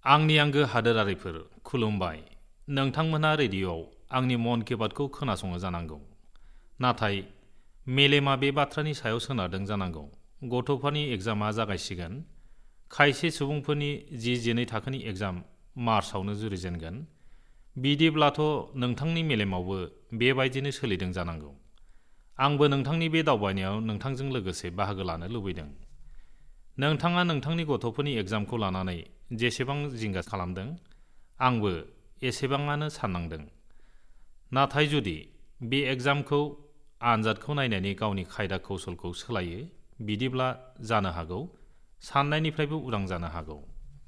आंनि आंगो हादोरारिफोर खुलुमबाय। नोंथांमोना रेडिअ'आव आंनि मन की बातखौ खोनासङो जानांगौ। नाथाय मेलेमा बे बाथ्रानि सायाव सोनारदों जानांगौ। गथ'फोरनि एग्जामा जागायसिगोन। खायसे सुबुंफोरनि जिनै थाखोनि एग्जाम मार्चआवनो जुरिजेनगोन। बिदिब्लाथ' नोंथांनि मेलेमावबो बेबायदिनो सोलिदों जानांगौ। आंबो नोंथांनि बे दावबायनायाव नोंथांजों लोगोसे बाहागो लानो लुबैदों। नोंथाङा नोंथांनि गथ'फोरनि एग्जामखौ लानानै जेसेबां जिंगा खालामदों, आंबो एसेबाङानो साननांदों। नाथाय जुदि बे एग्जामखौ आनजादखौ नायनायनि गावनि खायदा कौशलखौ सोलायो, बिदिब्ला जानो हागौ साननायनिफ्रायबो उदां जानो हागौ।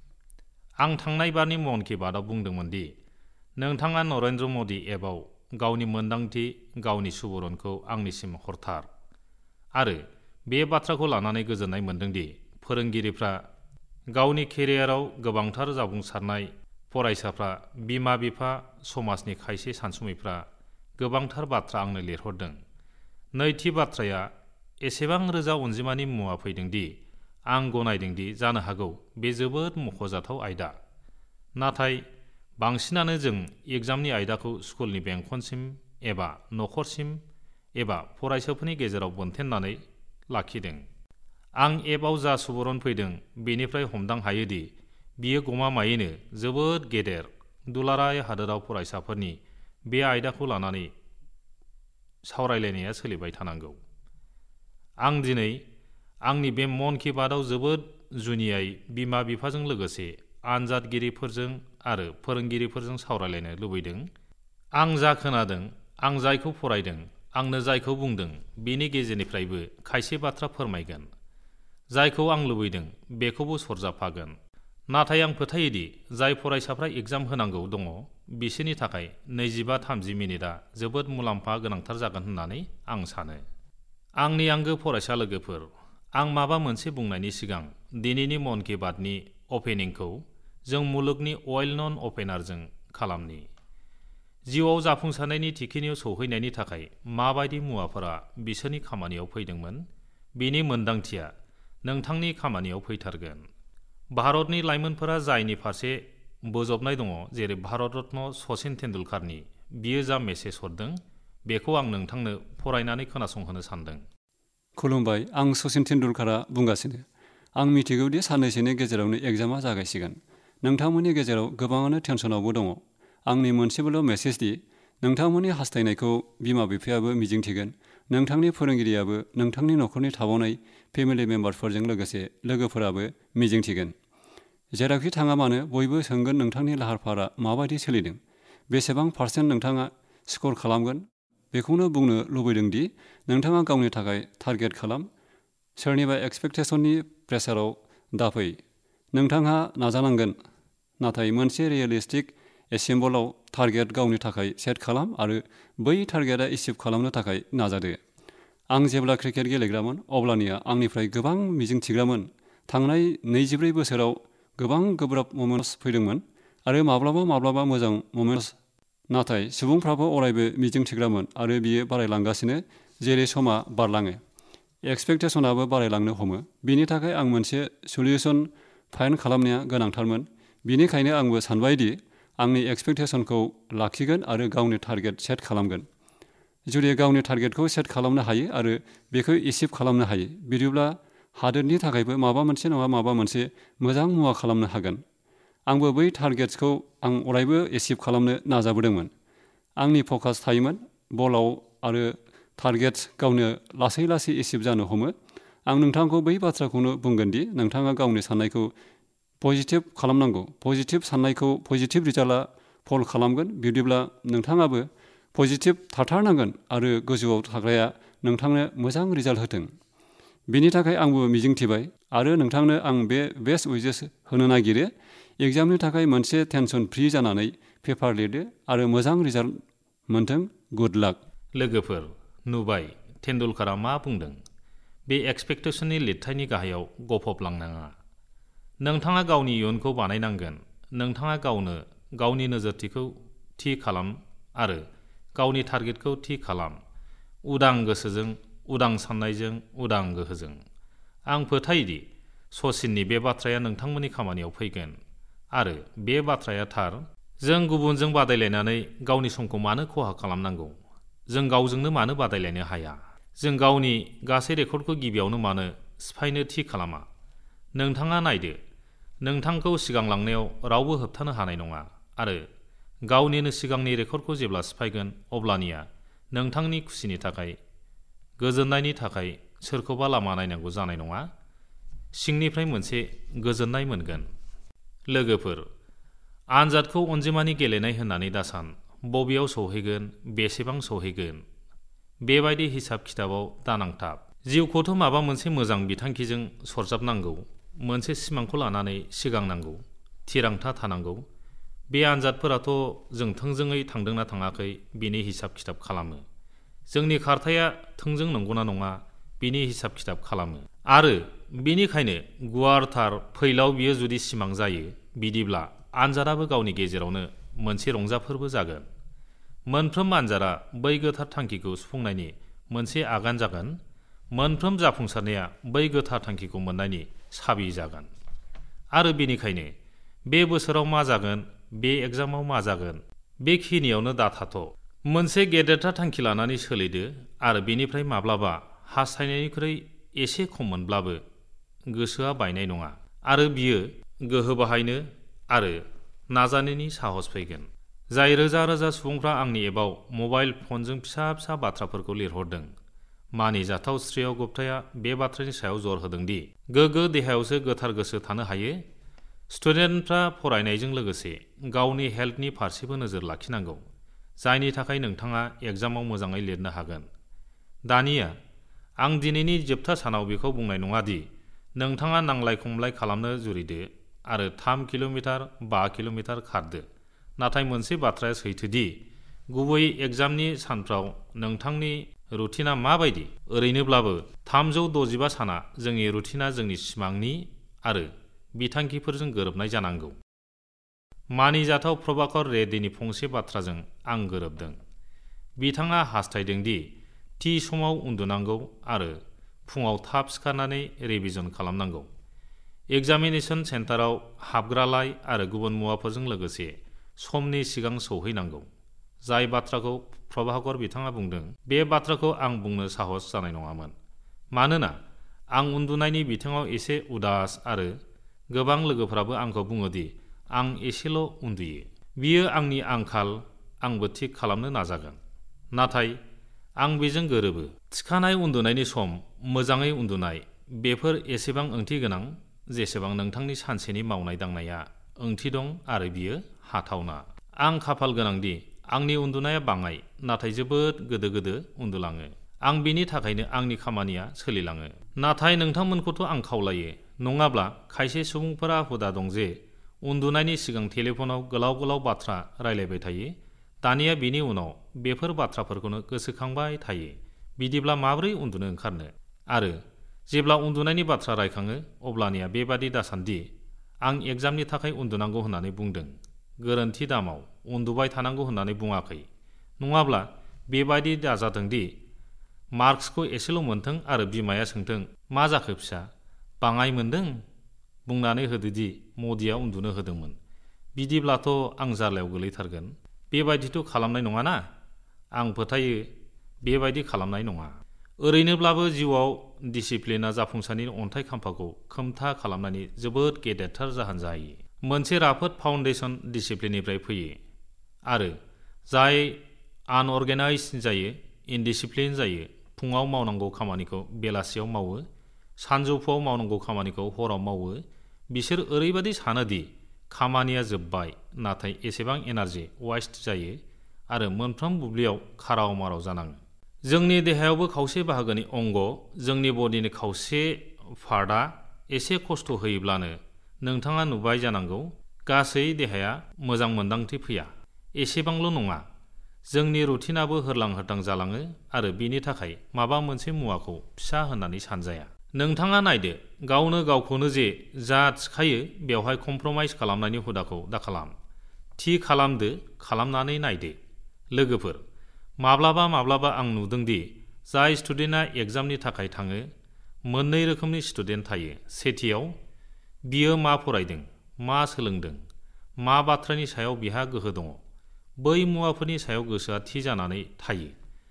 आं थांनाय बारनि मन की बातआव बुंदोंमोन दि नोंथाङा नरेन्द्र मदि एपआव गावनि मोन्दांथि, गावनि सुबुरुनखौ आंनिसिम हरथार। आरो बे बाथ्राखौ लानानै गोजोननाय मोनदोंदि फोरोंगिरिफ्रा गावनि केरियाराव गोबांथार जाफुंसारनाय फरायसाफ्रा, बिमा-बिफा, समाजनि खायसे सानसुमैफ्रा गोबांथार बाथ्रा आंनो लिरहरदों। नैथि बाथ्राया एसेबां रोजा अनजिमानि मुवा फैदोंदि आं गनायदोंदि जानो हागौ बे जोबोद मख'जाथाव आयदा। नाथाय बांसिनानो जों एग्जामनि आयदाखौ स्कुलनि बेंखनसिम एबा नखरसिम एबा फरायसाफोरनि गेजेराव बोनथेनानै लाखिदों। आं एपआव जा सुबुरुन फैदों बेनिफ्राय हमदां हायोदि बियो गमामायैनो जोबोद गेदेर दुलाराय हादोराव फरायसाफोरनि बे आयदाखौ लानानै सावरायलायनाया सोलिबाय थानांगौ। आं दिनै आंनि बे मन की बातआव जोबोद जुनियायै बिमा-बिफाजों लोगोसे आनजादगिरिफोरजों आरो फोरोंगिरिफोरजों सावरायलायनो लुबैदों। आं जा खोनादों, आं जायखौ फरायदों, आंनो जायखौ बुंदों, बेनि गेजेरनिफ्रायबो खायसे बाथ्रा फोरमायगोन। जायखौ आं लुबैदों बेखौबो सरजाबफागोन। नाथाय आं फोथायोदि जाय फरायसाफ्रा एग्जाम होनांगौ दङ, बिसोरनि थाखाय 25-30 मिनिटआ जोबोद मुलाम्फा गोनांथार जागोन होननानै आं सानो। आंनि आंगो फरायसा लोगोफोर, आं माबा मोनसे बुंनायनि सिगां दिनैनि मन की बातनि अपेनिंखौ जों मुलुगनि वेल नन अपेनारजों खालामनि। जिउआव जाफुंसारनायनि थिखिनियाव सौहैनायनि थाखाय माबायदि मुवाफोरा बिसोरनि खामानियाव फैदोंमोन, बेनि मोन्दांथिया नोंथांनि खामानियाव फैथारगोन। भारतनि लाइमोनफोरा जायनि फारसे बोजबनाय दङ, जेरै भारत रत्न सचिन तेन्दुलकारनि, बियो जा मेसेज हरदों बेखौ आं नोंथांनो फरायनानै खोनासंहोनो सानदों। खुलुमबाय, आं सचिन तेन्दुलकारा बुंगासिनो। आं मिथिगौदि साननैसोनि गेजेरावनो एग्जामा जागायसिगोन। नोंथांमोननि गेजेराव गोबाङानो टेनसनावबो दङ। आंनि मोनसेबोल' मेसेज दि नोंथांमोननि हास्थायनायखौ बिमा-बिफायाबो मिजिंथिगोन। नोंथांनि फोरोंगिरियाबो, नोंथांनि नखरनि थाबावनाय फेमिलि मेम्बारफोरजों लोगोसे लोगोफोराबो मिजिंथिगोन। जेरावखि थाङा मानो बयबो सोंगोन नोंथांनि लाहार-फाहारा माबायदि सोलिदों, बेसेबां पारसेन्ट नोंथाङा स्कर खालामगोन। बेखौनो बुंनो लुबैदों दि नोंथाङा गावनि थाखाय टारगेट खालाम। सोरनिबा एक्सपेक्टेसननि प्रेसाराव दाफै। नोंथाङा नाजानांगोन, नाथाय मोनसे रियेलिस्टिक एचिभमेन्टआव टारगेट गावनि थाखाय सेट खालाम आरो बै टारगेटआ एचिभ खालामनो थाखाय नाजादो। आं जेब्ला क्रिकेट गेलेग्रामोन, अब्लानिया आंनिफ्राय गोबां मिजिंथिग्रामोन। थांनाय 24 बोसोराव गोबां गोब्राब ममेन्ट्स फैदोंमोन आरो माब्लाबा मोजां ममेन्ट्स। नाथाय सुबुंफ्राबो अरायबो मिजिंथिग्रामोन आरो बियो बारायलांगासिनो जेरै समा बारलाङो। एक्सपेक्टेसनाबो बारायलांनो हमो। बिनि थाखाय आं मोनसे सल्युसन फाइन्ड खालामनाया गोनांथारमोन। बिनिखायनो आंबो सानबाय दि आंनि एक्सपेक्टेसनखौ लाखिगोन आरो गावनि टारगेट सेट खालामगोन। जुदि गावनि टारगेटखौ सेट खालामनो हायो आरो बेखौ एचिभ खालामनो हायो, बिदिब्ला हादोरनि थाखायबो माबा मोनसे नङा माबा मोनसे मोजां मुवा खालामनो हागोन। आंबो बै टारगेट्सखौ आं अरायबो एचिभ खालामनो नाजाबोदोंमोन। आंनि फकास थायोमोन बलाव आरो टारगेट्स गावनो लासै एचिभ जानो हमो। आं नोंथांखौ बै बाथ्राखौनो बुंगोन दि नोंथाङा गावनि साननायखौ पजिटिभ खालामनांगौ। पजिटिभ साननायखौ पजिटिभ रिजाल्टआ फल खालामगोन। बिदिब्ला नोंथाङाबो पजिटिभ थाथारनांगोन आरो गोजौआव थाग्राया नोंथांनो मोजां रिजाल्ट होथों। बिनि थाखाय आंबो मिजिंथिबाय आरो नोंथांनो आं बे बेस्ट उइजेस होनो नागिरो। एग्जामनि थाखाय मोनसे टेनसन फ्रि जानानै पेपार लिरदो आरो मोजां रिजाल्ट मोनथों। गुड लाक। लोगोफोर, नुबाय तेन्दुलकारा मा बुंदों। बे एक्सपेक्टेसननि लिरथायनि गाहायाव गफबलांनाङा। नोंथाङा गावनि इयुनखौ बानायनांगोन। नोंथाङा गावनो गावनि नोजोरथिखौ थि खालाम आरो गावनि टारगेटखौ थि खालाम। उदां गोसोजों, उदां साननायजों, उदां गोहोजों। आं फोथायोदि सचिननि बे बाथ्राया नोंथांमोननि खामानियाव फैगोन। आरो बे बाथ्राया थार। जों गुबुनजों बादायलायनानै गावनि समखौ मानो खहा खालामनांगौ? जों गावजोंनो मानो बादायलायनो हाया? जों गावनि गासै रेकर्डखौ गिबियावनो मानो सिफायनो थि खालामा? नोंथाङा नायदो, नोंथांखौ सिगांलांनायाव रावबो होबथानो हानाय नङा आरो गावनिनो सिगांनि रेकर्डखौ जेब्ला सिफायगोन अब्लानिया नोंथांनि खुसिनि थाखाय, गोजोननायनि थाखाय सोरखौबा लामा नायनांगौ जानाय नङा। सिंनिफ्राय मोनसे गोजोननाय मोनगोन। लोगोफोर, आनजादखौ अनजिमानि गेलेनाय होननानै दासान। बबेयाव सौहैगोन, बेसेबां सौहैगोन, बेबायदि हिसाब खिथाबाव दानांथाब। जिउखौथ' माबा मोनसे मोजां बिथांखिजों सरजाबनांगौ, मोनसे सिमांखौ लानानै सिगांनांगौ, थिरांथा थानांगौ। बे आनजादफोराथ' जों थोंजोङै थांदोंना थाङाखै बिनि हिसाब खिथाब खालामो। जोंनि खारथाया थोंजों नंगौना नङा बिनि हिसाब खिथाब खालामो। आरो बिनिखायनो गुवारथार फैलाव बियो जुदि सिमां जायो, बिदिब्ला आनजादाबो गावनि गेजेरावनो मोनसे रंजाफोरबो जागोन। मोनफ्रोम आनजादा बै गोथार थांखिखौ सुफुंनायनि मोनसे आगान जागोन। मोनफ्रोम जाफुंसारनाया बै गोथार थांखिखौ मोननायनि साबि जागोन। आरो बेनिखायनो बे बोसोराव मा जागोन, बे एग्जामाव मा जागोन, बेखिनियावनो दाथाथ'। मोनसे गेदेरथार थांखि लानानै सोलिदो आरो बेनिफ्राय माब्लाबा हास्थायनायनिख्रुइ एसे खम मोनब्लाबो गोसोआ बायनाय नङा आरो बियो गोहो बाहायनो आरो नाजानायनि साहस फैगोन। जाय रोजा रोजा सुबुंफ्रा आंनि एपआव मबाइल फनजों फिसा फिसा बाथ्राफोरखौ लिरहरदों, मानिजाथाव श्रेय गुप्ताया बे बाथ्रानि सायाव जर होदों दि गोग्गो देहायावसो गोथार गोसो थानो हायो। स्टुडेन्टफ्रा फरायनायजों लोगोसे गावनि हेल्थनि फारसेबो नोजोर लाखिनांगौ, जायनि थाखाय नोंथाङा एग्जामाव मोजाङै लिरनो हागोन। दानिया आं दिनैनि जोबथा सानाव बेखौ बुंनाय नङा दि नोंथाङा नांलाय खमलाय खालामनो जुरिदो आरो 3 किल'मिटार 5 किल'मिटार खारदो। नाथाय मोनसे बाथ्राया सैथोदि गुबै एग्जामनि सानफ्राव नोंथांनि रुटिना माबायदि? ओरैनोब्लाबो 365 साना जोंनि रुटिना जोंनि सिमांनि आरो बिथांखिफोरजों गोरोबनाय जानांगौ। मानिजाथाव प्रभाकर रेड्डीनि फंसे बाथ्राजों आं गोरोबदों। बिथाङा हास्थायदों दि थि समाव उन्दुनांगौ आरो फुङाव थाब सिखारनानै रिभिजन खालामनांगौ। एग्जामिनेशन सेन्टाराव हाबग्रालाय आरो गुबुन मुवाफोरजों लोगोसे समनि सिगां सौहैनांगौ। जाय बाथ्राखौ प्रभाकर बिथाङा बुंदों, बे बाथ्राखौ आं बुंनो साहस जानाय नङामोन। मानोना आं उन्दुनायनि बिथिङाव एसे उदास आरो गोबां लोगोफोराबो आंखौ बुङो दि आं एसेल' उन्दुयो। बियो आंनि आंखाल, आंबो थिक खालामनो नाजागोन। नाथाय आं बेजों गोरोबो। थिखानाय उन्दुनायनि सम, मोजाङै उन्दुनाय, बेफोर एसेबां ओंथि गोनां जेसेबां नोंथांनि सानसेनि मावनाय दांनाया ओंथि दं आरो बियो हाथावना। आं खाफाल गोनांदि आंनि उन्दुनाया बाङाय नाथाय जोबोद गोदो गोदो उन्दुलाङो। आं बिनि थाखायनो आंनि खामानिया सोलिलाङो। नाथाय नोंथांमोनखौथ' आं खावलायो, नङाब्ला खायसे सुबुंफोरा हुदा दं जे उन्दुनायनि सिगां टेलिफनाव गोलाव गोलाव बाथ्रा रायलायबाय थायो। दानिया बिनि उनाव बेफोर बाथ्राफोरखौनो गोसोखांबाय थायो। बिदिब्ला माब्रै उन्दुनो ओंखारनो? आरो जेब्ला उन्दुनायनि बाथ्रा रायखाङो अब्लानिया बेबादि दासानदि आं एग्जामनि थाखाय उन्दुनांगौ होननानै बुंदों। गोरोन्थि दामाव उन्दुबाय थानांगौ होननानै बुङाखै। नङाब्ला बेबादि दाजाथों दि मार्कसखौ एसेल' मोनथों आरो बिमाया सोंथों, मा जाखो फिसा, बाङाय मोनदों? बुंनानै होदोदि मदिया उन्दुनो होदोंमोन। बिदिब्लाथ' आं जार्लायाव गोलैथारगोन। बेबायदिथ' खालामनाय नङाना? आं फोथायो बेबायदि खालामनाय नङा। ओरैनोब्लाबो जिउआव डिसिप्लिना जाफुंसारनि अन्थाइ खाम्फाखौ खोमथा खालामनायनि जोबोद गेदेरथार जाहोन जायो। मोनसे राफोद फाउन्डेसन डिसिप्लिननिफ्राय फैयो आरो जाय आनअर्गेनाइज जायो, इनडिसिप्लिन जायो, फुङाव मावनांगौ खामानिखौ बेलासियाव मावो, सानजौफुआव मावनांगौ खामानिखौ हराव मावो, बिसोर ओरैबादि सानोदि खामानिया जोबबाय, नाथाय एसेबां एनार्जि वेस्ट जायो आरो मोनफ्रोम बुब्लियाव खाराव माराव जानाङो। जोंनि देहायावबो खावसे बाहागोनि अंग, जोंनि बडिनि खावसे पार्टआ एसे खस्थ' होयोब्लानो नोंथाङा नुबाय जानांगौ गासै देहाया मोजां मोन्दांथि फैया। एसेबांल' नङा, जोंनि रुटिनाबो होरलां होरथां जालाङो आरो बिनि थाखाय माबा मोनसे मुवाखौ फिसा होननानै सानजाया। नोंथाङा नायदो, गावनो गावखौनो जे जा थिखायो बेवहाय कमप्रमाइज खालामनायनि हुदाखौ दाखालाम। थि खालामदो, खालामनानै नायदो। लोगोफोर, माब्लाबा माब्लाबा आं नुदोंदि जाय स्टुडेन्टआ एग्जामनि थाखाय थाङो, मोननै रोखोमनि स्टुडेन्ट थायो। सेथियाव, बियो मा फरायदों, मा सोलोंदों, मा बाथ्रानि सायाव बिहा गोहो दङ बै मुवाफोरनि सायाव गोसोआ थि जानानै थायो।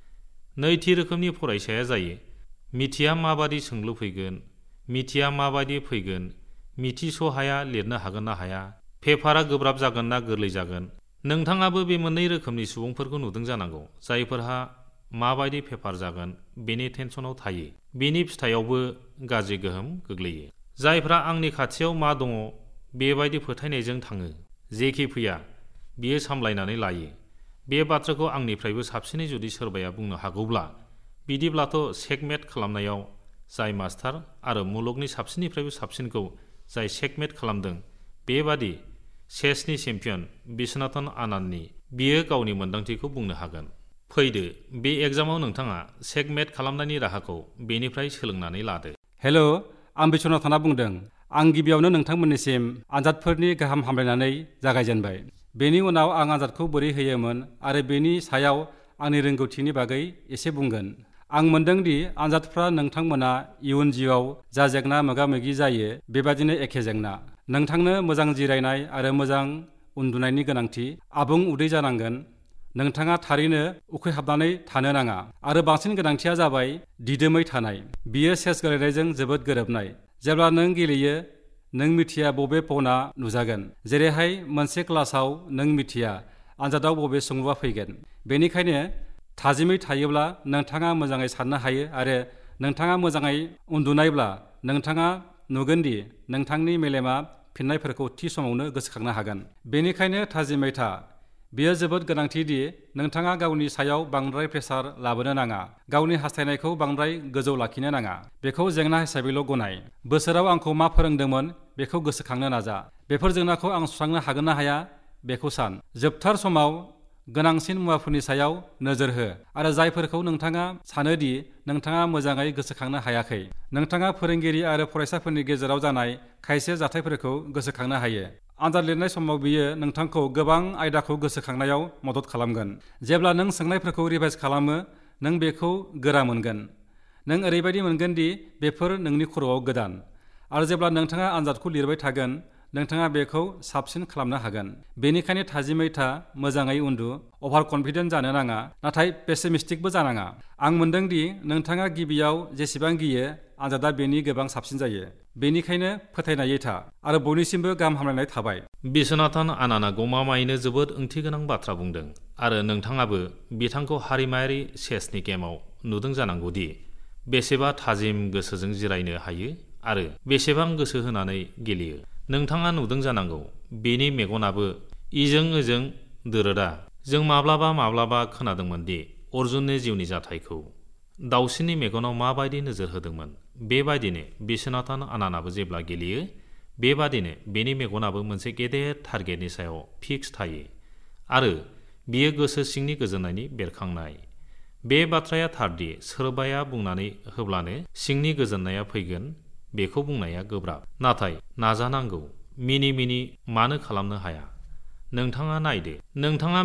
नैथि रोखोमनि फरायसाया जायो मिथिया माबादि सोंलु फैगोन, मिथिया माबादि फैगोन, मिथिस'हाया लिरनो हागोन ना हाया, पेपारा गोब्राब जागोन ना गोरलै जागोन। नोंथाङाबो बे मोननै रोखोमनि सुबुंफोरखौ नुदों जानांगौ, जायफोरहा माबायदि पेपार जागोन बेनि टेनसनाव थायो, बेनि फिथायावबो गाज्रि गोहोम गोग्लैयो। जायफ्रा आंनि खाथियाव मा दङ बेबायदि फोथायनायजों थाङो, जेखि फैया बियो सामलायनानै लायो। बे बाथ्राखौ आंनिफ्रायबो साबसिनै जुदि सोरबाया बुंनो हागौब्ला, बिदिब्लाथ' चेकमेट खालामनायाव जाय मास्टार आरो मुलुगनि साबसिननिफ्रायबो साबसिनखौ जाय चेकमेट खालामदों, बेबादि चेसनि चेम्पियन बिश्वनाथन आनन्दनि बियो गावनि मोन्दांथिखौ बुंनो हागोन। फैदो, बे एग्जामाव नोंथाङा चेकमेट खालामनायनि राहाखौ बेनिफ्राय सोलोंनानै लादो। हेल', आं बिश्वनाथना बुंदों। आं गिबियावनो नोंथांमोननिसिम आनजादफोरनि गाहाम हामलायनानै जागायजेनबाय। बेनि उनाव आं आनजादखौ बोरै होयोमोन आरो बेनि सायाव आंनि रोंगौथिनि बागै एसे बुंगोन। आं मोनदोंदि आनजादफ्रा नोंथांमोना इयुन जिउआव जा जेंना मोगा-मोगि जायो बेबादिनो एखे जेंना। नोंथांनो मोजां जिरायनाय आरो मोजां उन्दुनायनि गोनांथि, आबुं उदै जानांगोन। नोंथाङा थारैनो उखैहाबनानै थानो नाङा आरो बांसिन गोनांथिया जाबाय दिदोमै थानाय। बियो चेस गेलेनायजों जोबोद गोरोबनाय। जेब्ला नों गेलेयो, नों मिथिया बबे पना नुजागोन। जेरैहाय मोनसे क्लासाव नों मिथिया आनजादाव बबे सोंलुआ फैगोन। बेनिखायनो थाजिमै थायोब्ला नोंथाङा मोजाङै साननो हायो आरो नोंथाङा मोजाङै उन्दुनायब्ला नोंथाङा नुगोनदि नोंथांनि मेलेमा फिननायफोरखौ थि समावनो गोसोखांनो हागोन। बेनिखायनो थाजिमै था। बेयो जोबोद गोनांथि दि नोंथाङा गावनि सायाव बांद्राय प्रेसार लाबोनो नाङा। गावनि हास्थायनायखौ बांद्राय गोजौ लाखिनो नाङा। बेखौ जेंना हिसाबैल' गनाय। बोसोराव आंखौ मा फोरोंदोंमोन बेखौ गोसोखांनो नाजा। बेफोर जेंनाखौ आं सुस्रांनो हागोन ना हाया बेखौ सान। जोबथार समाव गोनांसिन मुवाफोरनि सायाव नोजोर हो आरो जायफोरखौ नोंथाङा सानोदि नोंथाङा मोजाङै गोसोखांनो हायाखै। नोंथाङा फोरोंगिरि आरो फरायसाफोरनि गेजेराव जानाय खायसे जाथायफोरखौ गोसोखांनो हायो। आनजाद लिरनाय समाव बियो नोंथांखौ गोबां आयदाखौ गोसोखांनायाव मदद खालामगोन। जेब्ला नों सोंनायफोरखौ रिभाइज खालामो, नों बेखौ गोरा मोनगोन। नों ओरैबायदि मोनगोन दि बेफोर नोंनि खर'आव गोदान। आरो जेब्ला नोंथाङा आनजादखौ लिरबाय थागोन, नोंथाङा बेखौ साबसिन खालामनो हागोन। बेनिखायनो थाजिमै था, मोजाङै उन्दु, अभार कनफिडेन्ट जानो नाङा, नाथाय पेसिमिस्टिकबो जानाङा। आं मोनदोंदि नोंथाङा गिबियाव जेसेबां गियो, आनजादा बेनि गोबां साबसिन जायो। बेनिखायनो फोथायनायै था आरो बयनिसिमबो गाहाम हामलायनाय थाबाय। बिश्वनाथन आनन्दआ गमामायैनो जोबोद ओंथिगोनां बाथ्रा बुंदों आरो नोंथाङाबो बिथांखौ हारिमायारि चेसनि गेमाव नुदों जानांगौदि बेसेबा थाजिम गोसोजों जिरायनो हायो आरो बेसेबां गोसो होनानै गेलेयो। नोंथाङा नुदों जानांगौ बेनि मेगनाबो इजों ओजों दोरोदा। जों माब्लाबा खोनादोंमोन दि अर्जुननि जिउनि जाथायखौ दाउसिननि मेगनाव माबायदि नोजोर होदोंमोन। बेबायदिनो बिश्वनाथन आनन्दआबो जेब्ला गेलेयो, बेबादिनो बेनि मेगनाबो मोनसे गेदेर टारगेटनि सायाव फिक्स थायो आरो बियो गोसो सिंनि गोजोननायनि बेरखांनाय। बे बाथ्राया थारदि सोरबाया बुंनानै होब्लानो सिंनि गोजोननाया फैगोन बेखौ बुंनाया गोब्राब। नाथाय नाजानांगौ। मिनि मानो खालामनो हाया? नोंथाङा नायदो, नोंथाङा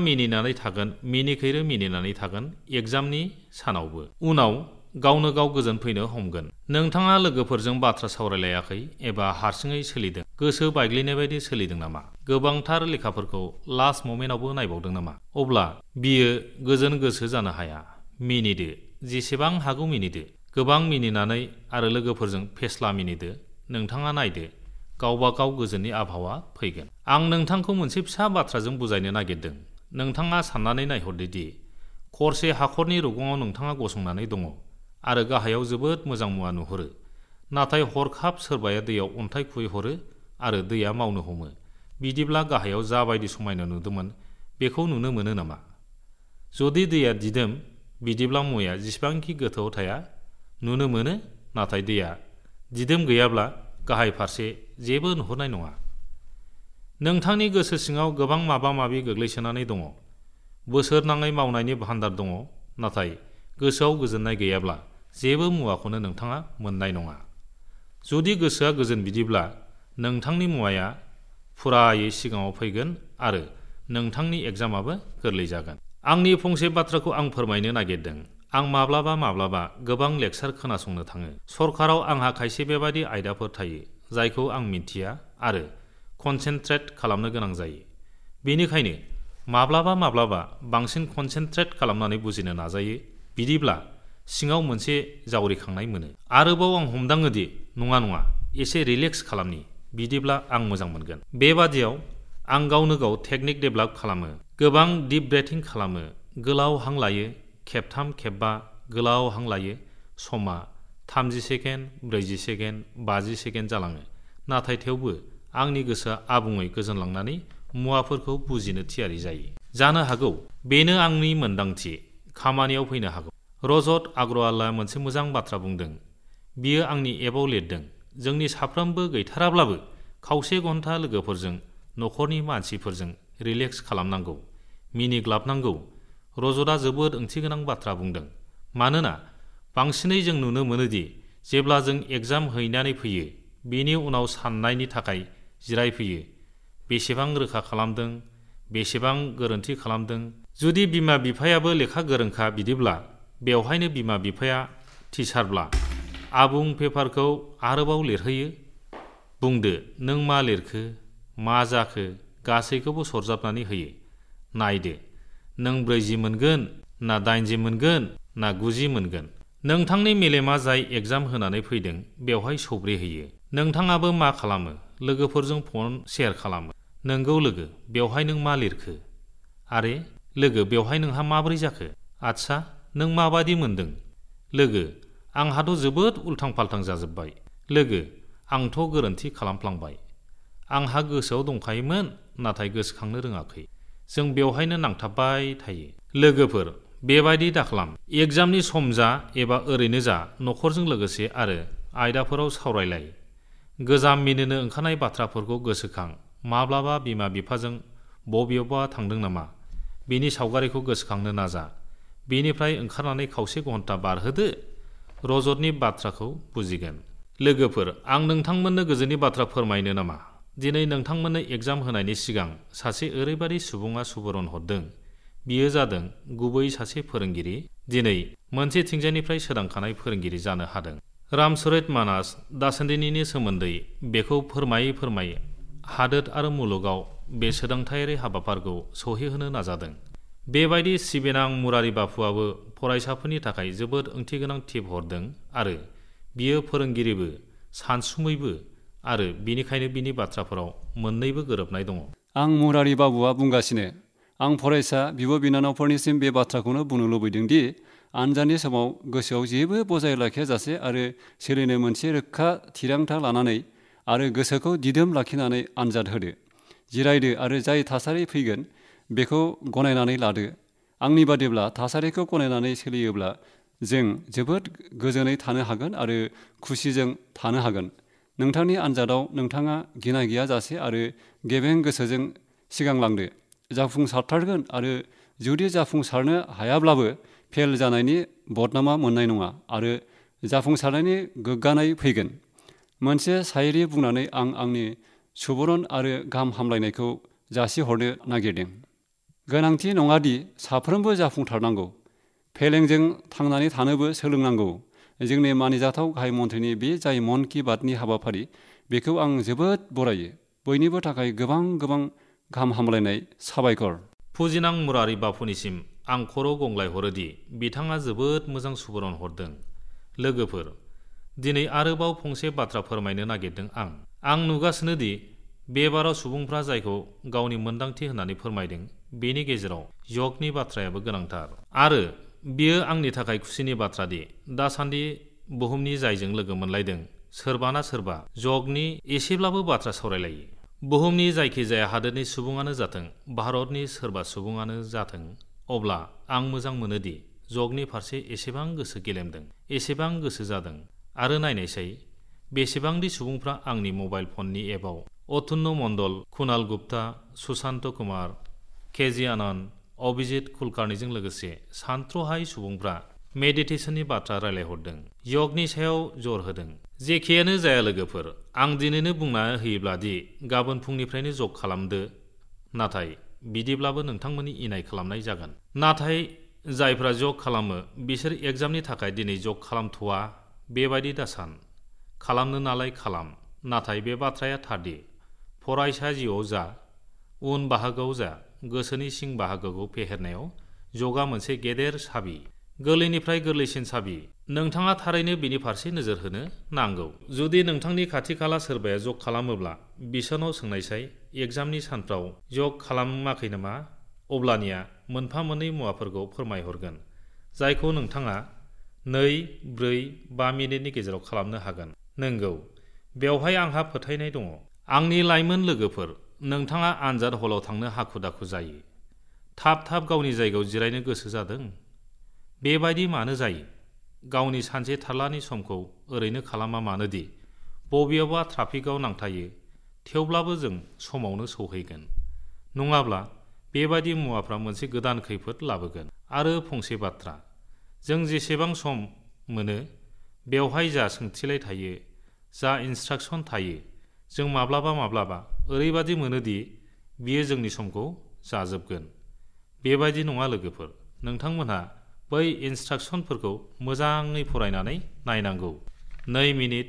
मिनिनानै थागोन एग्जामनि सानावबो। उनाव गावनो गाव गोजोन फैनो हमगोन। नोंथाङा लोगोफोरजों बाथ्रा सावरायलायाखै एबा हारसिङै सोलिदों, गोसो बायग्लिनाय बायदि सोलिदों नामा? गोबांथार लेखाफोरखौ लास्ट ममेन्टआवबो नायबावदों नामा? अब्ला बियो गोजोन गोसो जानो हाया। मिनिदो, जेसेबां हागौ मिनिदो। गोबां मिनिनानै आरो लोगोफोरजों फेस्ला मिनिदो। नोंथाङा नायदो, गावबा गाव गोजोननि आबहावा फैगोन। आं नोंथांखौ मोनसे फिसा बाथ्राजों बुजायनो नागिरदों। नोंथाङा साननानै नायहरदोदि खरसे हाखरनि रुगुङाव नोंथाङा गसंनानै दङ आरो गाहायाव जोबोद मोजां मुवा नुहुरो। नाथाय हरखाब सोरबाया दैयाव अन्थाइ खुबैहरो आरो दैया मावनो हमो। बिदिब्ला गाहायाव जाबायदि समायना नुदोंमोन बेखौ नुनो मोनो नामा? जुदि दैया दिदोम, बिदिब्ला मुवाया जेसेबांखि गोथौआव थाया नुनो मोनो, नाथाय दैया दिदोम गैयाब्ला गाहाय फारसे जेबो नुहुरनाय नङा। नोंथांनि गोसो सिङाव गोबां माबा माबि गोग्लैसोनानै दङ। बोसोरनाङै मावनायनि भान्डार दङ, नाथाय गोसोआव गोजोननाय गैयाब्ला जेबो मुवाखौनो नोंथाङा मोननाय नङा। जुदि गोसोआ गोजोन, बिदिब्ला नोंथांनि मुवाया फुरायै सिगाङाव फैगोन आरो नोंथांनि एग्जामाबो गोरलै जागोन। आंनि फंसे बाथ्राखौ आं फोरमायनो नागिरदों। आं माब्लाबा गोबां लेक्सार खोनासंनो थाङो। सरकाराव आंहा खायसे बेबादि आयदाफोर थायो जायखौ आं मिन्थिया आरो कनसेन्ट्रेट खालामनो गोनां जायो। बेनिखायनो माब्लाबा बांसिन कनसेन्ट्रेट खालामनानै बुजिनो नाजायो। बिदिब्ला सिङाव मोनसे जावरिखांनाय मोनो। आरोबाव आं हमदाङो दि नङा एसे रिलेक्स खालामनि, बिदिब्ला आं मोजां मोनगोन। बेबादियाव आं गावनो गाव टेकनिक डेभेलप खालामो। गोबां डिप ब्रेथिं खालामो, गोलाव हां लायो, खेबथाम खेबबा गोलाव हां लायो। समा 30 सेकेन्ड, 40 सेकेन्ड, 50 सेकेन्ड जालाङो। नाथाय थेवबो आंनि गोसोआ आबुङै गोजोनलांनानै मुवाफोरखौ बुजिनो थियारि जायो। जानो हागौ बेनो आंनि मोन्दांथि, खामानियाव फैनो हागौ। रजत आग्रवालआ मोनसे मोजां बाथ्रा बुंदों। बियो आंनि एपआव लिरदों, जोंनि साफ्रोमबो गैथाराब्लाबो खावसे घन्टा लोगोफोरजों, न'खरनि मानसिफोरजों रिलेक्स खालामनांगौ, मिनिग्लाबनांगौ। रजतआ जोबोद ओंथिगोनां बाथ्रा बुंदों। मानोना बांसिनै जों नुनो मोनोदि जेब्ला जों एग्जाम हैनानै फैयो, बेनि उनाव साननायनि थाखाय जिरायफैयो। बेसेबां रोखा खालामदों, बेसेबां गोरोन्थि खालामदों। जुदि बिमा बिफायाबो लेखा गोरोंखा, बिदिब्ला बेवहायनो बिमा बिफाया टिचारब्ला आबुं पेपारखौ आरोबाव लिरहोयो। बुंदो नों मा लिरखो, मा जाखो, गासैखौबो सरजाबनानै होयो। नायदो नों 40 मोनगोन ना 80 मोनगोन ना 90 मोनगोन। नोंथांनि मेलेमा जाय एग्जाम होनानै फैदों बेवहाय सौग्रिहैयो। नोंथाङाबो मा खालामो? लोगोफोरजों फन शेयार खालामो। नोंगौ लोगो, बेवहाय नों मा लिरखो? आरे लोगो, बेवहाय नोंहा माबोरै जाखो? आच्छा, नों माबादि मोनदों? लोगो, आंहाथ' जोबोद उल्थां फाल्थां जाजोब्बाय। लोगो, आंथ' गोरोन्थि खालामफ्लांबाय। आंहा गोसोआव दंखायोमोन, नाथाय गोसोखांनो रोङाखै। जों बेवहायनो नांथाबबाय थायो। लोगोफोर, बेबायदि दाखालाम। एग्जामनि सम जा एबा ओरैनो जा, न'खरजों लोगोसे आरो आयदाफोराव सावरायलाय। गोजाम मिनिनो ओंखारनाय बाथ्राफोरखौ गोसोखां। माब्लाबा बिमा बिफाजों बबेयावबा थांदों नामा, बेनि सावगारिखौ गोसोखांनो नाजा। बेनिफ्राय ओंखारनानै खावसे घन्टा बारहोदो, रजतनि बाथ्राखौ बुजिगोन। लोगोफोर, आं नोंथांमोननो गोजोननि बाथ्रा फोरमायनो नामा? दिनै नोंथांमोननो एग्जाम होनायनि सिगां सासे ओरैबायदि सुबुङा सुबुरुन हरदों। बियो जादों गुबै सासे फोरोंगिरि, दिनै मोनसेथिंजायनिफ्राय सोदांखानाय फोरोंगिरि जानो हादों। रामचरित मानस दासान्दिनि सोमोन्दै बेखौ फोरमायै हादोर आरो मुलुगाव बे सोदांथायारि हाबाफारिखौ सौहैहोनो नाजादों। बेबायदि सिबिनां मुरारि बापुआबो फरायसाफोरनि थाखाय जोबोद ओंथिगोनां टिप हरदों आरो बियो फोरोंगिरिबो, सानसुमैबो आरो बिनिखायनो बिनि बाथ्राफोराव मोननैबो गोरोबनाय दङ। आं मुरारि बाबुआ बुंगासिनो, आं फरायसा बिब' बिनानावफोरनिसिम बे बाथ्राखौनो बुंनो लुबैदों दि आनजादनि समाव गोसोआव जेबो बजाय लाखियाजासे आरो सोलिनो मोनसे रोखा थिरांथा लानानै आरो गोसोखौ दिदोम लाखिनानै आनजाद होदो। जिरायदो आरो जाय थासारि फैगोन बेखौ गनायनानै लादो। आंनि बादिब्ला थासारिखौ गनायनानै सोलियोब्ला जों जोबोद गोजोनै थानो हागोन आरो खुसिजों थानो हागोन। नोंथांनि आनजादाव नोंथाङा गिनाय गैयाजासे आरो गेबें गोसोजों सिगांलांदो। जाफुंसारथारगोन आरो जुदि जाफुंसारनो हायाब्लाबो फेल जानायनि बदनामा मोननाय नङा आरो जाफुंसारनायनि गोग्गानाय फैगोन। मोनसे शायरि बुंनानै आं आंनि सुबुरुन आरो गाहाम हामलायनायखौ जासिहरनो नागिरदों। गोनांथि नङादि साफ्रोमबो जाफुंथारनांगौ। फेलेंजों थांनानै थानोबो सोलोंनांगौ। जोंनि मानिजाथाव गाहाय मन्थ्रिनि बे जाय मन की बातनि हाबाफारि, बेखौ आं जोबोद बरायो। बयनिबो थाखाय गोबां गाहाम हामलायनाय साबायखर। फुजिनां मुरारि बापुनिसिम आं खर' गंग्लायहरोदि बिथाङा जोबोद मोजां सुबुरुन हरदों। लोगोफोर, दिनै आरोबाव फंसे बाथ्रा फोरमायनो नागिरदों आं नुगासिनो दि बेबाराव सुबुंफ्रा जायखौ गावनि मोन्दांथि होननानै फोरमायदों, बेनि गेजेराव य'गनि बाथ्रायाबो गोनांथार। आरो बियो आंनि थाखाय खुसिनि बाथ्रा दि दासान्दि बुहुमनि जायजों लोगो मोनलायदों, सोरबाना सोरबा य'गनि एसेब्लाबो बाथ्रा सावरायलायो। बुहुमनि जायखिजाया हादोरनि सुबुङानो जाथों, भारतनि सोरबा सुबुङानो जाथों, अब्ला आं मोजां मोनोदि य'गनि फारसे एसेबां गोसो गेलेमदों, एसेबां गोसो जादों। आरो नायनायसै बेसेबांदि सुबुंफ्रा आंनि मबाइल फननि एपआव अतुल्य मण्डल, कुणाल गुप्ता, सुशान्त कुमार, केजी आनन्द, अभिजित कुलकार्णीजों लोगोसे सानथ्र'हायि सुबुंफ्रा मेडिटेसननि बाथ्रा रायलायहरदों, य'गनि सायाव जर होदों। जेखियानो जाया लोगोफोर, आं दिनैनो बुंना होयोब्ला दि गाबोन फुंनिफ्रायनो जग खालामदो, नाथाय बिदिब्लाबो नोंथांमोननि इनाय खालामनाय जागोन। नाथाय जायफ्रा जग खालामो बिसोर एग्जामनि थाखाय दिनै जग खालामथ'वा बेबायदि दासान। खालामनो नालाय खालाम, नाथाय बे बाथ्राया थारदि फरायसा जिउआव जा, उन बाहागोआव जा गोसोनि सिं बाहागोखौ फेहेरनायाव जगआ मोनसे गेदेर साबि, गोरलैनिफ्राय गोरलैसिन साबि। नोंथाङा थारैनो बेनि फारसे नोजोर होनो नांगौ। जुदि नोंथांनि खाथि खाला सोरबाया जग खालामोब्ला बिसोरनाव सोंनायसाय एग्जामनि सानफ्राव जग खालामाखै नामा? अब्लानिया मोनफा मोननै मुवाफोरखौ फोरमायहरगोन जायखौ नोंथाङा 2-4-5 मिनिटनि गेजेराव खालामनो हागोन। नंगौ, बेवहाय आंहा फोथायनाय दङ। आंनि लाइमोन लोगोफोर, नोंथाङा आनजाद हलाव थांनो हाखु दाखु जायो, थाब थाब गावनि जायगायाव जिरायनो गोसो जादों। बेबायदि मानो जायो? गावनि सानसे थारलानि समखौ ओरैनो खालामा मानोदि बबेयावबा ट्राफिकआव नांथायो, थेवब्लाबो जों समावनो सौहैगोन। नङाब्ला बेबायदि मुवाफ्रा मोनसे गोदान खैफोद लाबोगोन। आरो फंसे बाथ्रा, जों जेसेबां सम मोनो बेवहाय जा सोंथिलाय थायो, जा इन्सट्राक्सन थायो, जों माब्लाबा माब्लाबा ओरैबादि मोनोदि बियो जोंनि समखौ जाजोबगोन। बेबायदि नङा लोगोफोर, नोंथांमोनहा बै इन्सट्राक्सनफोरखौ मोजाङै फरायनानै नायनांगौ। 2 मिनिट,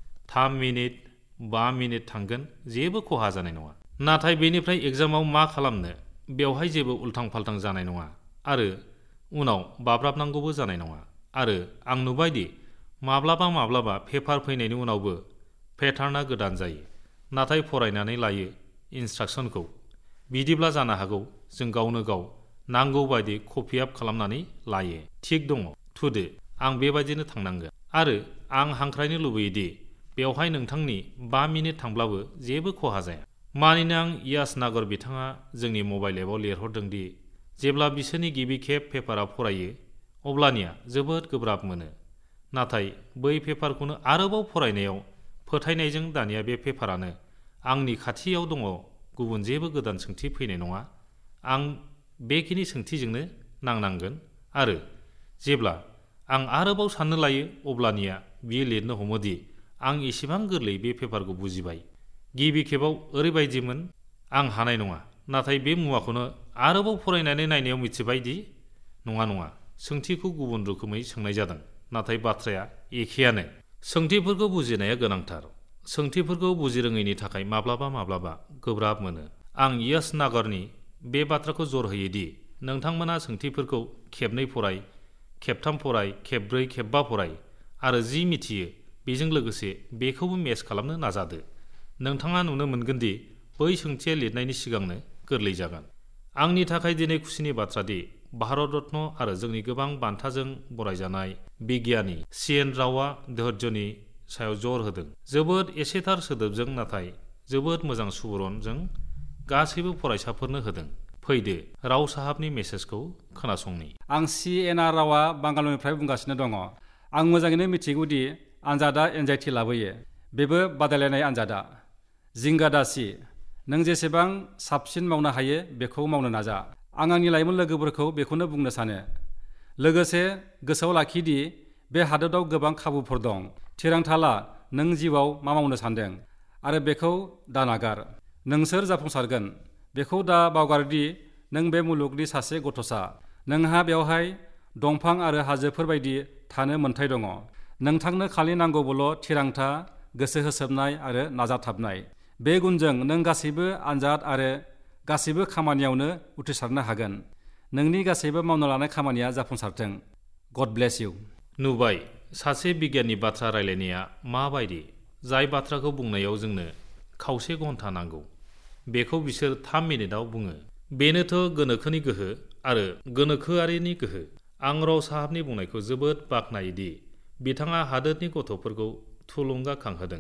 3 मिनिट, 5 मिनिट थांगोन, जेबो खहा जानाय नङा। नाथाय बेनिफ्राय एग्जामाव मा खालामनो? बेवहाय जेबो उल्थां फाल्थां जानाय नङा आरो उनाव बाब्राबनांगौबो जानाय नङा। आरो आं नुबायदि माब्लाबा माब्लाबा पेपार फैनायनि उनावबो पेटार्नआ गोदान जायो, नाथाय फरायनानै लायो इन्सट्राक्सनखौ। बिदिब्ला जानो हागौ जों गावनो गाव नांगौ बायदि कपि आप खालामनानै लायो। थिग दङ, थुदो, आं बेबायदिनो थांनांगोन। आरो आं हांख्रायनो लुबैयोदि बेवहाय नोंथांनि 5 मिनिट थांब्लाबो जेबो खहा जाया। मानिनो आं यास नागर बिथाङा जोंनि मबाइल एपआव लिरहरदों दि जेब्ला बिसोरनि गिबि खेब पेपाराव फरायो अब्लानिया जोबोद गोब्राब मोनो, नाथाय बै पेपारखौनो आरोबाव फरायनायाव फोथायनायजों दानिया बे पेपारानो आंनि खाथियाव दङ, गुबुन जेबो गोदान सोंथि फैनाय नङा, आं बेखिनि सोंथिजोंनो नांनांगोन। आरो जेब्ला आं आरोबाव साननो लायो अब्लानिया बियो लिरनो हमोदि आं एसेबां गोरलै बे पेपारखौ बुजिबाय, गिबि खेबाव ओरैबायदिमोन, आं हानाय नङा। नाथाय बे मुवाखौनो आरोबाव फरायनानै नायनायाव मिथिबायदि नङा नङा, सोंथिखौ गुबुन रोखोमै सोंनाय जादों, नाथाय बाथ्राया एखेयानो। सोंथिफोरखौ बुजिनाया गोनांथार। सोंथिफोरखौ बुजिरोङैनि थाखाय माब्लाबा माब्लाबा गोब्राब मोनो। आं यास नागरनि बे बाथ्राखौ जर होयोदि नोंथांमोना सोंथिफोरखौ खेबनै फराय, खेबथाम फराय, खेबब्रै, खेबबा फराय आरो जि मिथियो बेजों लोगोसे बेखौबो मेच खालामनो नाजादो। नोंथाङा नुनो मोनगोन दि बै सोंथिया लिरनायनि सिगांनो गोरलै जागोन। आंनि थाखाय दिनै खुसिनि बाथ्रा दि भारत रत्न आरो जोंनि गोबां बान्थाजों बरायजानाय बिगियानि CN रावआ धैर्यनि सायाव जर होदों। जोबोद एसेथार सोदोबजों नाथाय जोबोद मोजां सुबुरुनजों गासैबो फरायसाफोरनो होदों। फैदो राव साहाबनि मेसेजखौ खोनासंनि। आं CNR रावा बांगालनिफ्राय बुंगासिनो दङ। आं मोजाङैनो मिथिगौ दि आनजादा एनजाइटि लाबोयो। बेबो बादायलायनाय आनजादा। जिंगा दासि, नों जेसेबां साबसिन मावनो हायो बेखौ मावनो नाजा। आं आंनि लाइमोन लोगोफोरखौ बेखौनो बुंनो सानो। लोगोसे गोसोआव लाखिदि बे हादोराव गोबां खाबुफोर दं। थिरांथा ला नों जिउआव मा मावनो सानदों आरो बेखौ दा नागार। नोंसोर जाफुंसारगोन। बेखौ दा बावगारदि नों बे मुलुगनि सासे गथ'सा। नोंहा बेवहाय दंफां आरो हाजोफोर बायदि थानो मोन्थाय दङ। नोंथांनो खालि नांगौबोल' थिरांथा, गोसो होसोबनाय आरो नाजाथाबनाय। बे गुनजों नों गासैबो आनजाद आरो गासैबो खामानियावनो उथ्रिसारनो हागोन। नोंनि गासैबो मावनो लानाय खामानिया जाफुंसारथों। गड ब्लेस इउ। नुबाय, सासे बिगियाननि बाथ्रा रायलायनाया माबायदि। जाय बाथ्राखौ बुंनायाव जोंनो खावसे घन्टा नांगौ, बेखौ बिसोर 3 मिनिटआव बुङो। बेनोथ' गोनोखोनि गोहो आरो गोनोखोआरिनि गोहो। आं राव साहाबनि बुंनायखौ जोबोद बाख्नायोदि बिथाङा हादोरनि गथ'फोरखौ थुलुंगाखांहोदों।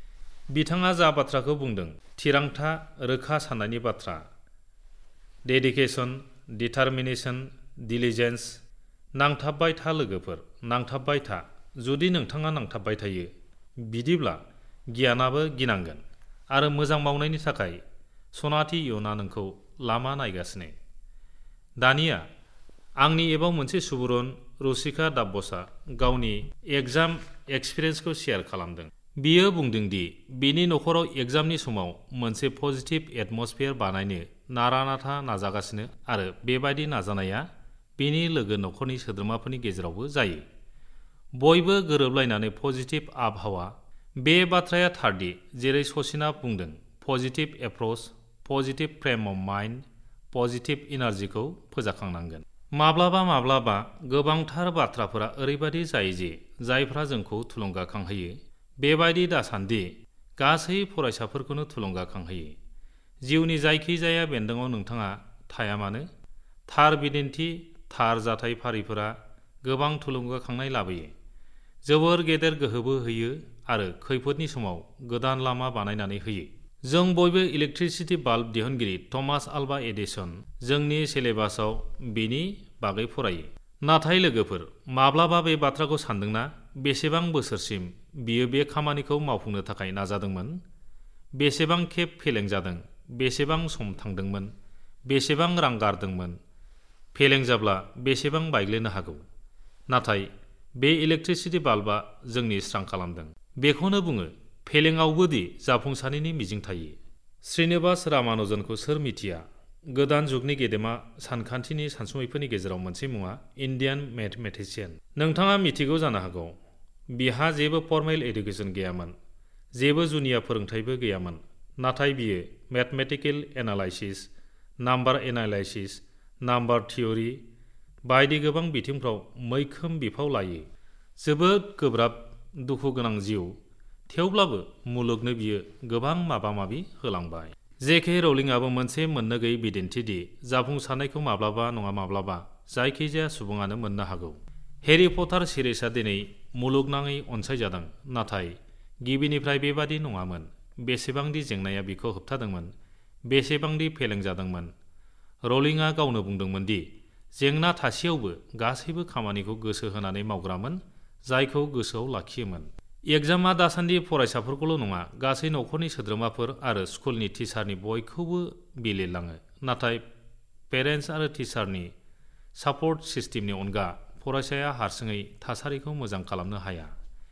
बिथाङा जा बाथ्राखौ बुंदों, थिरांथा, रोखा साननायनि बाथ्रा, डेडिकेसन, डिटारमिनेसन, डिलिजेन्स, नांथाबबाय था लोगोफोर, नांथाबबाय था। जुदि नोंथाङा नांथाबबाय थायो, बिदिब्ला गियानाबो गिनांगोन आरो मोजां मावनायनि थाखाय सनाथि इयुना नोंखौ लामा नायगासिनो। दानिया आंनि एबाव मोनसे सुबुरुन रुचिका दाब्बसआ गावनि एग्जाम एक्सपिरियेन्सखौ शेयार खालामदों। बियो बुंदों दि बिनि नखराव एग्जामनि समाव मोनसे पजिटिभ एटमस्फियार बानायनो नारा-नाथा नाजागासिनो आरो बेबायदि नाजानाया बिनि लोगो नखरनि सोद्रोमाफोरनि गेजेरावबो जायो। बयबो गोरोबलायनानै पजिटिभ आबहावा। बे बाथ्राया थारदि जेरै सचिनआ बुंदों, positive approach, positive frame of mind, positive इनार्जिखौ फोजाखांनांगोन। माब्लाबा गोबांथार बाथ्राफोरा ओरैबायदि जायो जे जायफ्रा जोंखौ थुलुंगाखांहोयो। बेबायदि दासान्दि गासै फरायसाफोरखौनो थुलुंगाखांहोयो। जिउनि जायखिजाया बेन्दोङाव नोंथाङा थाया मानो, थार बिदिन्थि, थार जाथाय फारिफोरा गोबां थुलुंगाखांनाय लाबोयो, जोबोर गेदेर गोहोबो होयो आरो खैफोदनि समाव गोदान लामा बानायनानै होयो। जों बयबो इलेक्ट्रिसिटि बाल्ब दिहुनगिरि थमास आल्वा एडिसन जोंनि सिलेबासाव बेनि बागै फरायो। नाथाय लोगोफोर, माब्लाबा बे बाथ्राखौ सानदोंना बेसेबां बोसोरसिम बियो बे खामानिखौ मावफुंनो थाखाय नाजादोंमोन? बेसेबां खेब फेलें जादों? बेसेबां सम थांदोंमोन? बेसेबां रां गारदोंमोन? फेलें जाब्ला बेसेबां बायग्लिनो हागौ? नाथाय बे इलेक्ट्रिसिटि बाल्बआ जोंनि स्रां खालामदों। बेखौनो बुङो फेलेंआवबो दि जाफुंसारनायनि मिजिं थायो। श्रीनिवास रामानुजनखौ सोर मिथिया? गोदान जुगनि गेदेमा सानखान्थिनि सानसुमैफोरनि गेजेराव मोनसे मुङा इन्डियान मेथमेटिशियान। नोंथाङा मिथिगौ जानो हागौ बिहा जेबो फर्मेल एडुकेसन गैयामोन, जेबो जुनिया फोरोंथायबो गैयामोन, नाथाय बियो mathematical analysis, number analysis, number theory बायदि गोबां बिथिंफ्राव मैखोम बिफाव लायो। जोबोद गोब्राब दुखु गोनां जिउ, थेवब्लाबो मुलुगनो बियो गोबां माबा माबि होलांबाय। जेके रौलिंआबो मोनसे मोननो गैयै बिदिन्थि दि जाफुंसारनायखौ माब्लाबा नङा माब्लाबा जायखिजाया सुबुङानो मोननो हागौ। हेरी पटार सिरिजआ दिनै मुलुगनाङै अनसायजादों, नाथाय गिबिनिफ्राय बेबादि नङामोन। बेसेबांदि जेंनाया बिखौ होबथादोंमोन, बेसेबांदि फेलें जादोंमोन। रौलिंआ गावनो बुंदोंमोन दि जेंना थासेयावबो गासैबो खामानिखौ गोसो होनानै मावग्रामोन, जायखौ गोसोआव लाखियोमोन। एग्जामआ दासान्दि फरायसाफोरखौल' नङा, गासै नखरनि सोद्रोमाफोर आरो स्कुलनि टिचारनि बयखौबो बिलिरलाङो। नाथाय पेरेन्टस आरो टिचारनि सापर्ट सिस्टेमनि अनगा फरायसाया हारसिङै थासारिखौ मोजां खालामनो हाया।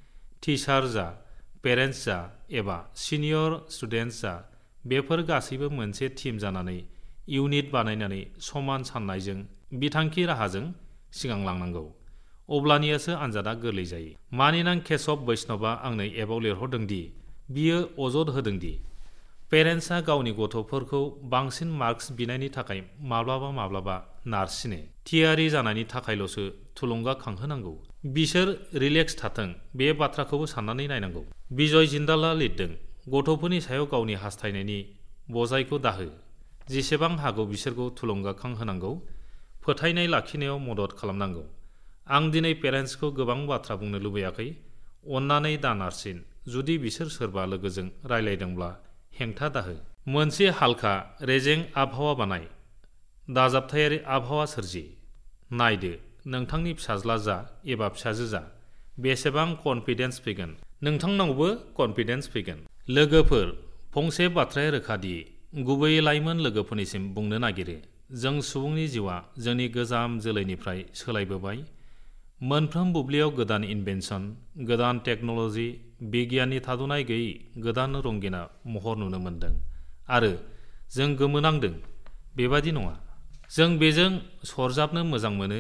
टिचार जा, पेरेन्टस जा एबा सिनियर स्टुडेन्टस जा, बेफोर गासैबो मोनसे टीम जानानै इउनिट बानायनानै समान साननायजों बिथांखि राहाजों सिगांलांनांगौ। अब्लानियासो आनजादा गोरलै जायो। मानिनां केशव वैष्णवआ आंनो एबाव लिरहरदों दि बियो अजद होदों दि पेरेन्टसआ गावनि गथ'फोरखौ बांसिन मार्कस बिनायनि थाखाय माब्लाबा नारसिनो, थियारि जानायनि थाखायल'सो थुलुंगाखांहोनांगौ। बिसोर रिलेक्स थाथों, बे बाथ्राखौबो साननानै नायनांगौ। बिजय जिन्दालआ लिरदों, गथ'फोरनि सायाव गावनि हास्थायनायनि बजायखौ दाहो। जेसेबां हागौ बिसोरखौ थुलुंगाखांहोनांगौ, फोथायनाय लाखिनायाव मदद खालामनांगौ। आं दिनै पेरेन्टसखौ गोबां बाथ्रा बुंनो लुबैयाखै। अन्नानै दानारसिन, जुदि बिसोर सोरबा लोगोजों रायलायदोंब्ला हेंथा दाहो। मोनसे हालखा, रेजें आबहावा बानाय। दाजाबथायारि आबहावा सोरजि। नायदो नोंथांनि फिसाज्ला जा एबा फिसाजो जा, बेसेबां कनफिडेन्स फैगोन। नोंथांनावबो कनफिडेन्स फैगोन। लोगोफोर, फंसे बाथ्राया रोखा दि गुबैयै लाइमोन लोगोफोरनिसिम बुंनो नागिरो, जों सुबुंनि जिउआ जोंनि गोजाम जोलैनिफ्राय सोलायबोबाय। मोनफ्रोम बुब्लियाव गोदान इनभेन्सन, गोदान टेक्न'ल'जि, बिगियाननि थाद'नाय गैयै गोदान रंगिना महर नुनो मोन्दों आरो जों गोमोनांदों। बेबादि नङा। जों बेजों सरजाबनो मोजां मोनो।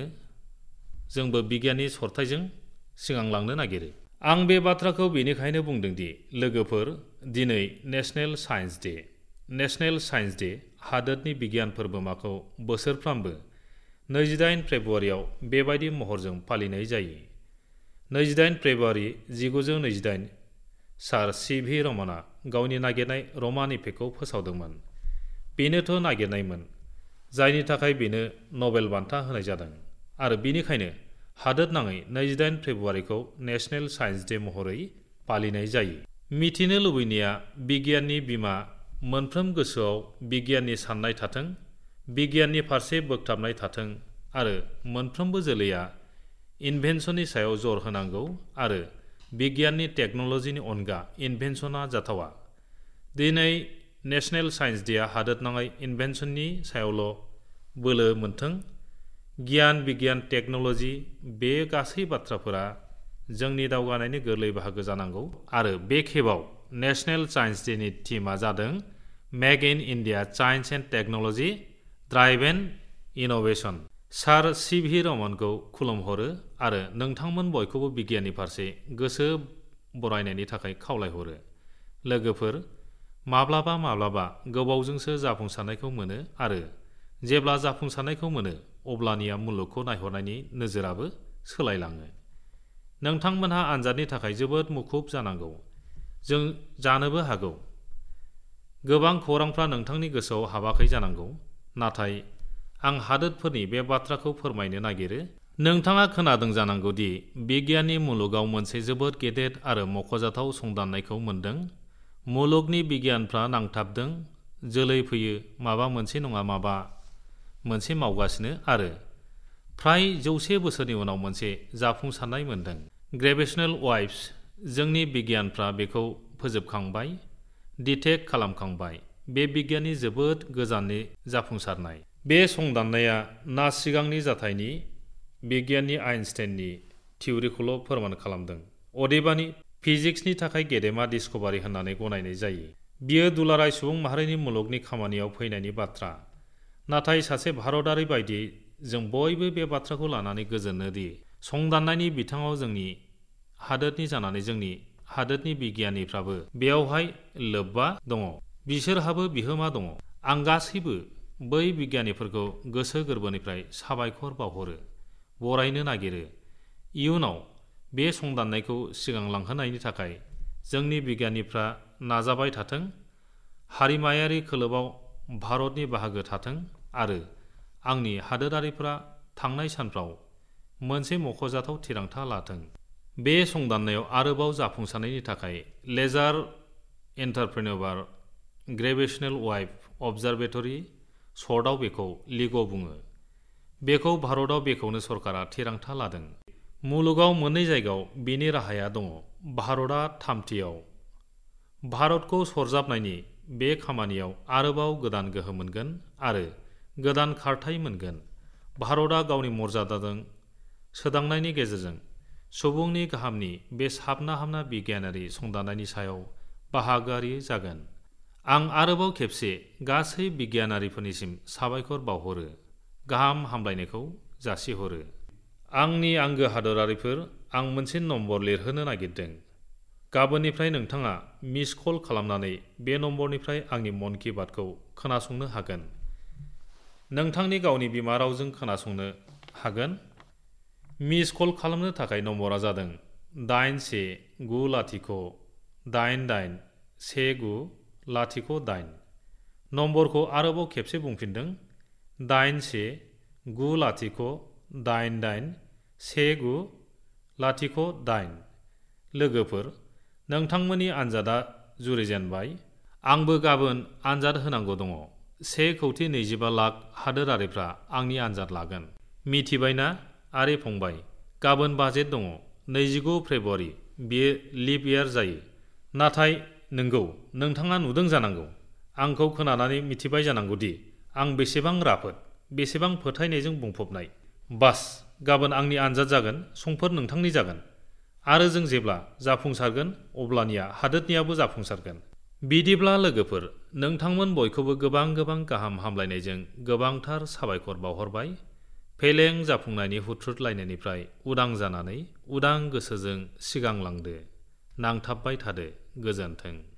जोंबो बिगियाननि सरथाइजों सिगांलांनो नागिरो। आं बे बाथ्राखौ बेनिखायनो बुंदों दि लोगोफोर, दिनै national science day. National science day हादोरनि बिगियान फोरबोमाखौ बोसोरफ्रामबो 28 फेब्रुआरियाव बेबायदि महरजों फालिनाय जायो। 28 फेब्रुआरि 1928 सार सि.भि. रमनआ गावनि नागिरनाय रमान इफेक्टखौ फोसावदोंमोन। बेनोथ' नागिरनायमोन, जायनि थाखाय बेनो नबेल बान्था होनाय जादों आरो बेनिखायनो हादोरनाङै 28 फेब्रुआरिखौ नेशनेल साइन्स डे महरै फालिनाय जायो। मिथिनो लुबैनाया बिगियाननि बिमा, मोनफ्रोम गोसोआव बिगियाननि साननाय थाथों, बिगियाननि फारसे बोगथाबनाय थाथों आरो मोनफ्रोमबो जोलैया इनभेन्सननि सायाव जर होनांगौ आरो बिगियाननि टेक्न'लजिनि अनगा इनभेन्सना जाथावा। दिनै नेशनेल साइन्स डेआ हादोरनाङै इनभेन्सननि सायावल' बोलो मोनथों। गियान, बिगियान, टेक्न'लजि, बे गासै बाथ्राफोरा जोंनि दावगानायनि गोरलै बाहागो जानांगौ आरो बे खेबाव नेशनेल साइन्स डेनि थीमआ जादों make in India science and technology driven innovation. सार सि.भि. रमनखौ खुलुमहरो आरो नोंथांमोन बयखौबो बिगियाननि फारसे गोसो बरायनायनि थाखाय खावलायहरो। लोगोफोर, माब्लाबा माब्लाबा गोबावजोंसो जाफुंसारनायखौ मोनो आरो जेब्ला जाफुंसारनायखौ मोनो अब्लानिया मुलुगखौ नायहरनायनि नोजोराबो सोलायलाङो। नोंथांमोनहा आनजादनि थाखाय जोबोद मुखुब जानांगौ। जों जानोबो हागौ गोबां खौरांफ्रा नोंथांनि गोसोआव हाबाखै जानांगौ, नाथाय आं हादोरफोरनि बे बाथ्राखौ फोरमायनो नागिरो। नोंथाङा खोनादों जानांगौ दि बिगियाननि मुलुगाव मोनसे जोबोद गेदेर आरो मख'जाथाव संदाननायखौ मोनदों। मुलुगनि बिगियानफ्रा नांथाबदों, जोलै फैयो, माबा मोनसे नङा माबा मोनसे मावगासिनो आरो फ्राय 100 बोसोरनि उनाव मोनसे जाफुंसारनाय मोनदों। ग्रेभिटेशनेल वेव्स, जोंनि बिगियानफ्रा बेखौ फोजोबखांबाय, डिटेक्ट खालामखांबाय। बे बिगियाननि जोबोद गोजाननि जाफुंसारनाय। बे संदाननाया ना सिगांनि जाथायनि बिगियाननि आइनस्टाइननि थिउरिखौल' फोरमान खालामदों, अदेबानि फिजिक्सनि थाखाय गेदेमा डिस्कभारि होननानै गनायनाय जायो। बियो दुलाराय सुबुं माहारिनि मुलुगनि खामानियाव फैनायनि बाथ्रा। नाथाय सासे भारतारि बायदियै जों बयबो बे बाथ्राखौ लानानै गोजोनो दि संदाननायनि बिथिङाव जोंनि हादोरनि जानानै जोंनि हादोरनि बिगियानिफ्राबो बेयावहाय लोब्बा दङ, बिसोरहाबो बिहोमा दङ। आं गासैबो बै बिगियानिफोरखौ गोसो गोरबोनिफ्राय साबायखर बावहरो, बरायनो नागिरो। इयुनाव बे संदाननायखौ सिगांलांहोनायनि थाखाय जोंनि बिगियानिफ्रा नाजाबाय थाथों, हारिमायारि खोलोबाव भारतनि बाहागो थाथों आरो आंनि हादोरारिफोरा थांनाय सानफ्राव मोनसे मख'जाथाव थिरांथा लाथों। बे संदाननायाव आरोबाव जाफुंसारनायनि थाखाय लेजार एन्टारप्रेन्योर ग्रेभिटेशनेल वेव अबजारभेटरि सर्टआव बेखौ लिग' बुङो। बेखौ भारतआव बेखौनो सरकारा थिरांथा लादों। मुलुगाव मोननै जायगायाव बेनि राहाया दङ। भारतआ थामथियाव। भारतखौ सरजाबनायनि बे खामानियाव आरोबाव गोदान गोहो मोनगोन आरो गोदान खारथाय मोनगोन। भारतआ गावनि मर्यादाजों सोदांनायनि गेजेरजों सुबुंनि गाहामनि बे साबना हामना बिगियानारि संदाननायनि सायाव बाहागोआरि जागोन। आं आरोबाव खेबसे गासै बिगियानारिफोरनिसिम साबायखर बावहरो, गाहाम हामलायनायखौ जासिहरो। आंनि आंगो हादोरारिफोर, आं मोनसे नम्बर लिरहोनो नागिरदों। गाबोननिफ्राय नोंथाङा मिस कल खालामनानै बे नम्बरनिफ्राय आंनि मन की बातखौ खोनासंनो हागोन। नोंथांनि गावनि बिमा रावजों खोनासंनो हागोन। मिस कल खालामनो थाखाय नम्बरा जादों 8190881908। नम्बरखौ आरोबाव खेबसे बुंफिनदों 8190881908। लोगोफोर, नोंथांमोननि आनजादा जुरिजेनबाय। आंबो गाबोन आनजाद होनांगौ दङ। 1,25,00,000 हादोरारिफ्रा आंनि आनजाद लागोन। मिथिबायना आरे फंबाय, गाबोन बाजेट दङ। 29 फेब्रुआरि, बियो लिप इयार जायो। नाथाय नंगौ, नोंथाङा नुदों जानांगौ, आंखौ खोनानानै मिथिबाय जानांगौ दि आं बेसेबां राफोद, बेसेबां फोथायनायजों बुंफबनाय। बास, गाबोन आंनि आनजाद जागोन, समफोर नोंथांनि जागोन। आरो जों जेब्ला जाफुंसारगोन अब्लानिया हादोरनियाबो जाफुंसारगोन। बिदिब्ला लोगोफोर, नोंथांमोन बयखौबो गोबां गोबां गाहाम हामलायनायजों गोबांथार साबायखर बावहरबाय। फेलें जाफुंनायनि हुथ्रुदलायनायनिफ्राय उदां जानानै उदां गोसोजों सिगांलांदो, नांथाबबाय थादो। गोजोन्थों।